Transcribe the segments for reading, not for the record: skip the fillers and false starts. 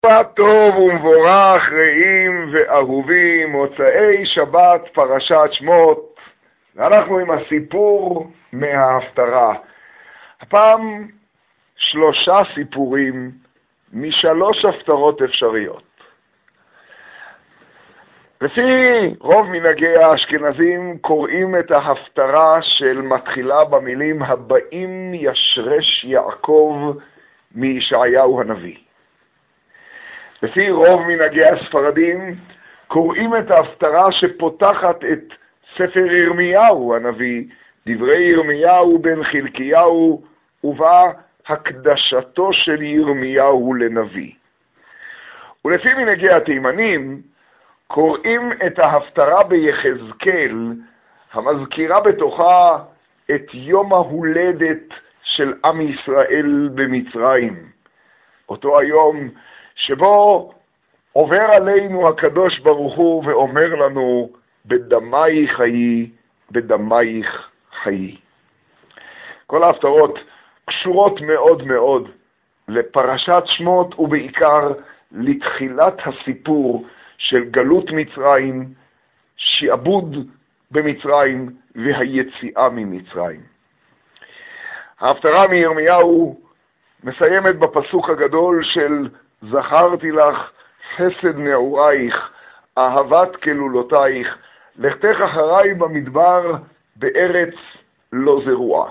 שבוע טוב ומבורך רעים ואהובים, מוצאי שבת פרשת שמות, ואנחנו עם הסיפור מההפטרה. הפעם 3 סיפורים מ3 הפטרות אפשריות. לפי רוב מנהגי האשכנזים קוראים את ההפטרה של מתחילה במילים הבאים ישרש יעקב מישעיהו הנביא. לפי רוב מנהגי הספרדים קוראים את ההפטרה שפותחת את ספר ירמיהו הנביא, דברי ירמיהו בן חלקיהו, ובה הקדשתו של ירמיהו לנביא. ולפי מנהגי התימנים קוראים את ההפטרה ביחזקאל, המזכירה בתוכה את יום ההולדת של עם ישראל במצרים. אותו היום שבו עובר עלינו הקדוש ברוך הוא ואומר לנו, בדמייך חיי, בדמייך חיי. כל ההפטרות קשורות מאוד מאוד לפרשת שמות, ובעיקר לתחילת הסיפור של גלות מצרים, שעבוד במצרים והיציאה ממצרים. ההפטרה מירמיהו מסיימת בפסוק הגדול של זכרתי לך חסד נעורייך, אהבת כלולותייך, לכתך אחריי במדבר בארץ לא זרועה.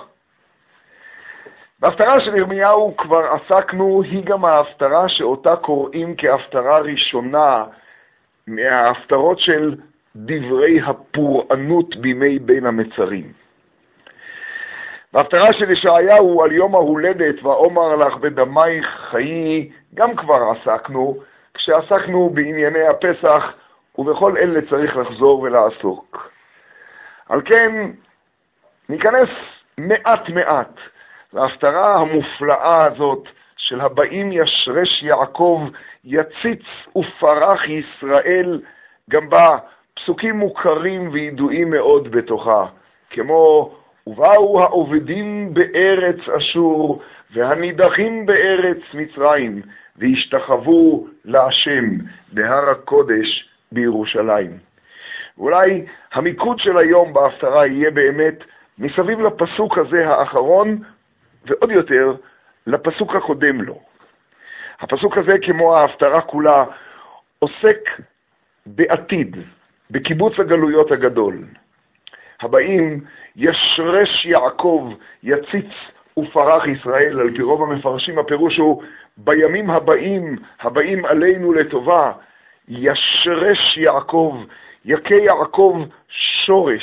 בהפטרה של ירמיהו כבר עסקנו, היא גם ההפטרה שאותה קוראים כהפטרה ראשונה מההפטרות של דברי הפורענות בימי בין המצרים. בהפטרה של ישעיהו על יום ההולדת ואומר לך בדמייך חיי גם כבר עסקנו, כשעסקנו בענייני הפסח, ובכל אלה צריך לחזור ולעסוק. על כן ניכנס מעט להפטרה המופלאה הזאת של הבאים ישרש יעקב, יציץ ופרח ישראל, גם בה פסוקים מוכרים וידועים מאוד בתוכה, כמו ובאו העובדים בארץ אשור והנידחים בארץ מצרים, והשתחוו להשם בהר הקודש בירושלים. אולי המיקוד של היום בהפטרה יהיה באמת מסביב לפסוק הזה האחרון, ועוד יותר לפסוק הקודם לו. הפסוק הזה, כמו ההפטרה כולה, עוסק בעתיד, בקיבוץ הגלויות הגדול. הבאים ישרש יעקב, יציץ ופרח ישראל. על פי רוב המפרשים הפירוש הוא בימים הבאים עלינו לטובה, ישרש יעקב, יכה יעקב שורש,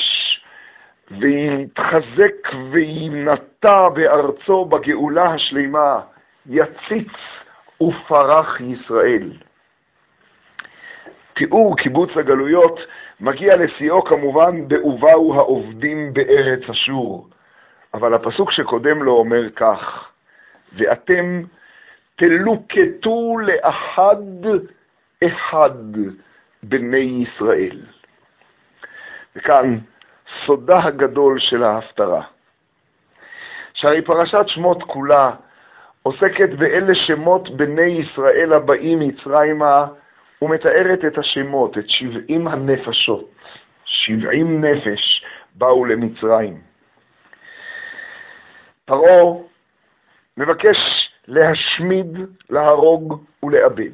ויתחזק וינטע בארצו בגאולה השלימה, יציץ ופרח ישראל. תיאור קיבוץ הגלויות מגיע לשיאו כמובן באובאו העובדים בארץ אשור, אבל הפסוק שקודם לו אומר כך, ואתם תלוקטו לאחד אחד בני ישראל. וכאן סודה הגדול של ההפטרה. שהרי פרשת שמות כולה עוסקת באלה שמות בני ישראל הבאים מצרימה, ומתארת את השמות, את 70 הנפשות. 70 נפש באו למצרים. פרעה מבקש להשמיד, להרוג ולאבד.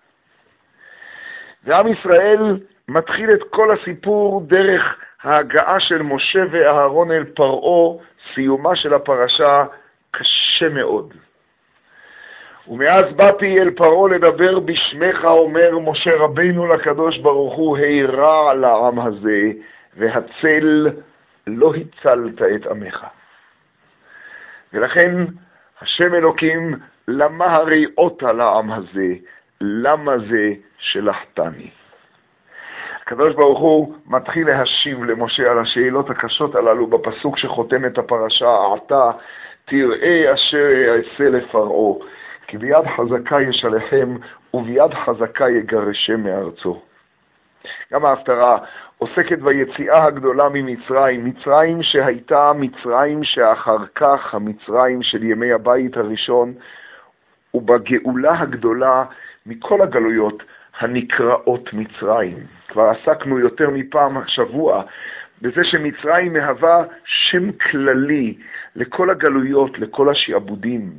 ועם ישראל מתחיל את כל הסיפור דרך ההגעה של משה ואהרון אל פרעה. סיומה של הפרשה קשה מאוד. ומאז באתי אל פרעה לדבר בשמך, אומר משה רבינו לקדוש ברוך הוא, הירע לעם הזה, והצל לא הצלת את עמך. ולכן השם אלוקים, למה הריעות לעם הזה? למה זה שלחתני? הקדוש ברוך הוא מתחיל להשיב למשה על השאלות הקשות הללו בפסוק שחותם את הפרשה, עתה תראה אשר יעשה לפרעה, כי ביד חזקה ישלחם וביד חזקה יגרשם מארצו. גם ההפטרה עוסקת ביציאה הגדולה ממצרים, מצרים שהייתה מצרים שאחר כך המצרים של ימי הבית הראשון, ובגאולה הגדולה מכל הגלויות הנקראות מצרים. כבר עסקנו יותר מפעם השבוע בזה שמצרים מהווה שם כללי לכל הגלויות, לכל השעבודים.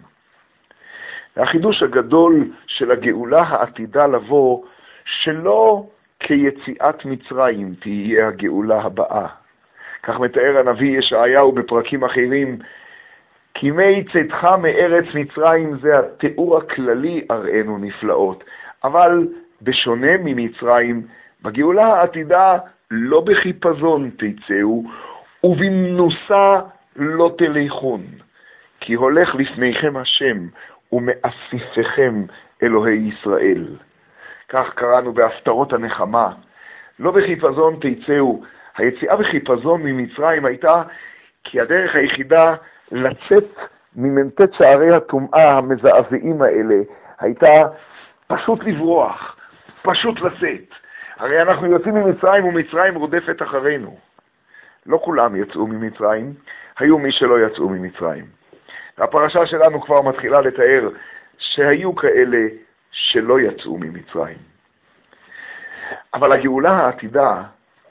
החידוש הגדול של הגאולה העתידה לבוא, שלא כיציאת מצרים תהיה הגאולה הבאה. כך מתאר הנביא ישעיהו בפרקים אחרים, כי מי צאתך מארץ מצרים, זה התיאור הכללי, אראנו נפלאות. אבל בשונה ממצרים, בגאולה העתידה לא בחיפזון תצאו, ובמנוסה לא תלכון. כי הולך לפניכם השם, ומאפיפיכם אלוהי ישראל. כך קראנו בהפטרות הנחמה. לא בחיפזון תצאו. היציאה בחיפזון ממצרים הייתה כי הדרך היחידה לצאת ממנטת שערי הטומאה המזעזעים האלה הייתה פשוט לברוח, פשוט לצאת. הרי אנחנו יוצאים ממצרים ומצרים רודפת אחרינו. לא כולם יצאו ממצרים, היו מי שלא יצאו ממצרים. הפרשה שלנו כבר מתחילה לתאר שהיו כאלה שלא יצאו ממצרים. אבל הגאולה העתידה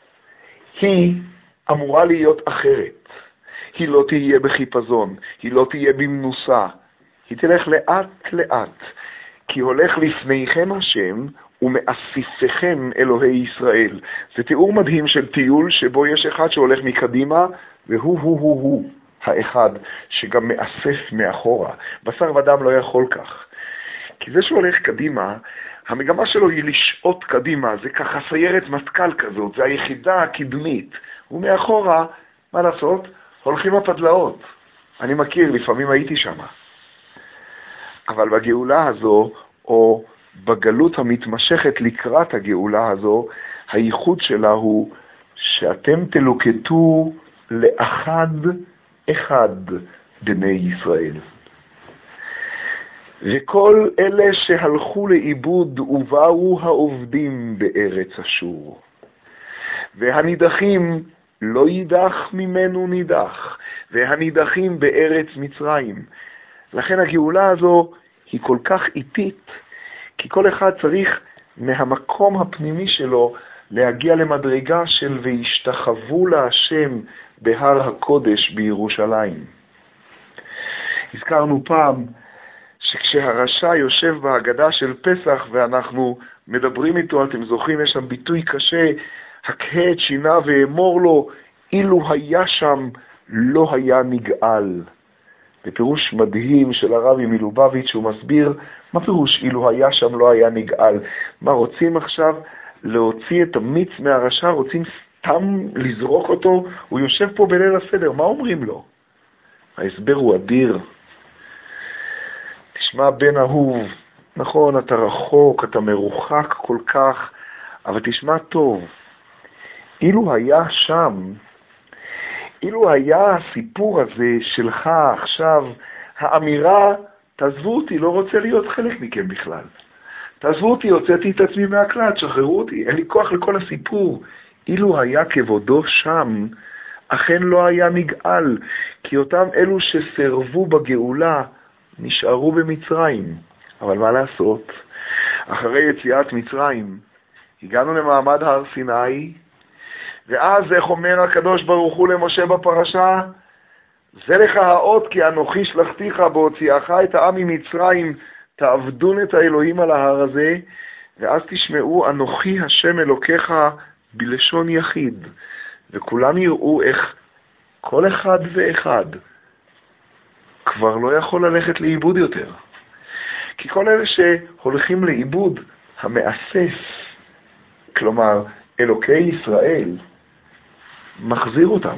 היא אמורה להיות אחרת. היא לא תהיה בחיפזון, היא לא תהיה במנוסה, היא תלך לאט לאט, כי הולך לפניכם השם ומאפיפיכם אלוהי ישראל. זה תיאור מדהים של טיול שבו יש אחד שהולך מקדימה, והוא האחד שגם מאסף מאחורה. בשר ודם לא יכול כך. כי זה שהולך קדימה, המגמה שלו היא לשעות קדימה, זה ככה סיירת מטכ"ל כזאת, זה היחידה הקדמית. ומאחורה, מה לעשות? הולכים הפדלאות. אני מכיר, לפעמים הייתי שם. אבל בגאולה הזו, או בגלות המתמשכת לקראת הגאולה הזו, הייחוד שלה הוא שאתם תלוקטו לאחד אחד בני ישראל. וכל אלה שהלכו לאיבוד ובאו העובדים בארץ אשור. והנידחים לא יידח ממנו נידח, והנידחים בארץ מצרים. לכן הגאולה הזו היא כל כך איטית, כי כל אחד צריך מהמקום הפנימי שלו להגיע למדרגה של והשתחוו להשם בהר הקודש בירושלים. הזכרנו פעם שכשהרשע יושב בהגדה של פסח ואנחנו מדברים איתו, אתם זוכרים, יש שם ביטוי קשה, הקהה את שינה ואמור לו, אילו היה שם לא היה נגאל. בפירוש מדהים של הרבי מלובביץ' הוא מסביר מה פירוש אילו היה שם לא היה נגאל. מה רוצים עכשיו? להוציא את המיץ מהרשע, רוצים סתם לזרוק אותו, הוא יושב פה בליל הסדר, מה אומרים לו? ההסבר הוא אדיר. תשמע בן אהוב, נכון, אתה רחוק, אתה מרוחק כל כך, אבל תשמע טוב. אילו היה שם, אילו היה הסיפור הזה שלך עכשיו, האמירה, תעזבו אותי, לא רוצה להיות חלק מכם בכלל. תעזבו אותי, הוצאתי את עצמי מהכלל, שחררו אותי, אין לי כוח לכל הסיפור. אילו היה כבודו שם, אכן לא היה נגאל, כי אותם אלו שסרבו בגאולה נשארו במצרים. אבל מה לעשות? אחרי יציאת מצרים, הגענו למעמד הר סיני, ואז איך אומר הקדוש ברוך הוא למשה בפרשה? זה לך האות כי אנוכי שלחתיך בהוציאך את העם ממצרים, תעבדון את האלוהים על ההר הזה, ואז תשמעו אנוכי השם אלוקיך בלשון יחיד, וכולם יראו איך כל אחד ואחד כבר לא יכול ללכת לאיבוד יותר. כי כל אלה שהולכים לאיבוד, המאסף, כלומר אלוקי ישראל, מחזיר אותם.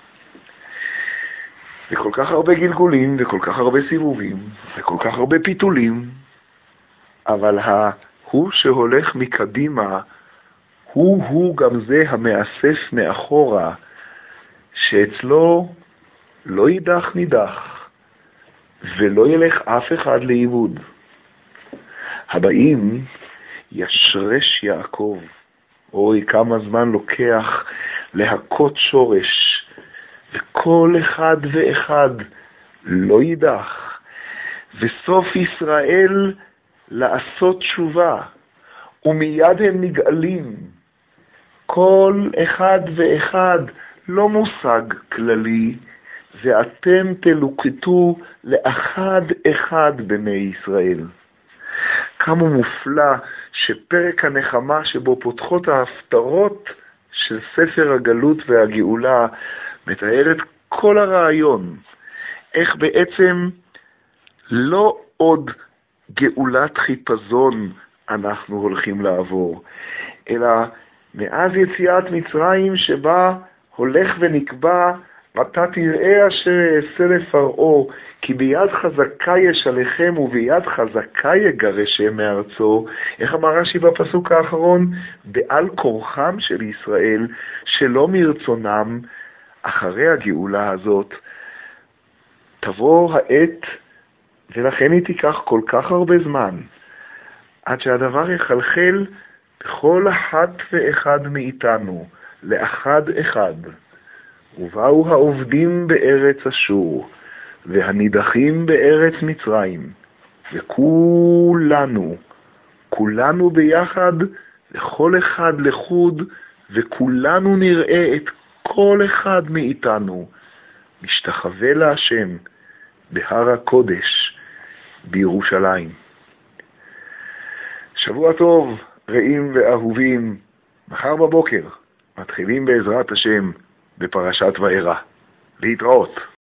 וכל כך הרבה גלגולים, וכל כך הרבה סיבובים, וכל כך הרבה פיתולים, אבל הוא שהולך מקדימה, הוא גם זה המאסף מאחורה, שאצלו לא יידח נידח, ולא ילך אף אחד לאיבוד. הבאים ישרש יעקב. אוי, כמה זמן לוקח להכות שורש, וכל אחד ואחד לא יידח. וסוף ישראל לעשות תשובה, ומיד הם נגאלים. כל אחד ואחד לא מושג כללי, ואתם תלוקטו לאחד אחד בני ישראל. כמה מופלא שפרק הנחמה שבו פותחות ההפטרות של ספר הגלות והגאולה מתאר את כל הרעיון, איך בעצם לא עוד גאולת חיפזון אנחנו הולכים לעבור, אלא מאז יציאת מצרים שבה הולך ונקבע, אתה תראה אשר אעשה לפרעה, כי ביד חזקה ישלחם וביד חזקה יגרשם מארצו. איך אמר רש"י בפסוק האחרון? בעל כורחם של ישראל, שלא מרצונם. אחרי הגאולה הזאת תבוא העת, ולכן היא תיקח כל כך הרבה זמן, עד שהדבר יחלחל בכל אחת ואחד מאיתנו, לאחד אחד. ובאו העובדים בארץ אשור, והנידחים בארץ מצרים, וכולנו, כולנו ביחד, לכל אחד לחוד, וכולנו נראה את כל אחד מאיתנו, משתחווה להשם, בהר הקודש, בירושלים. שבוע טוב, רעים ואהובים. מחר בבוקר מתחילים בעזרת השם בפרשת וארא. להתראות.